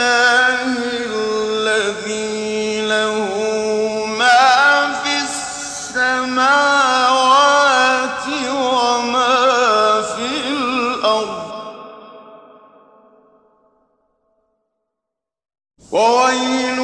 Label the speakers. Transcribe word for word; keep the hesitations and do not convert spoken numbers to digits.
Speaker 1: لِلَّهِ الَّذِي لَهُ مَا فِي السَّمَاوَاتِ وَمَا فِي الْأَرْضِ ۗ وَوَيْلٌ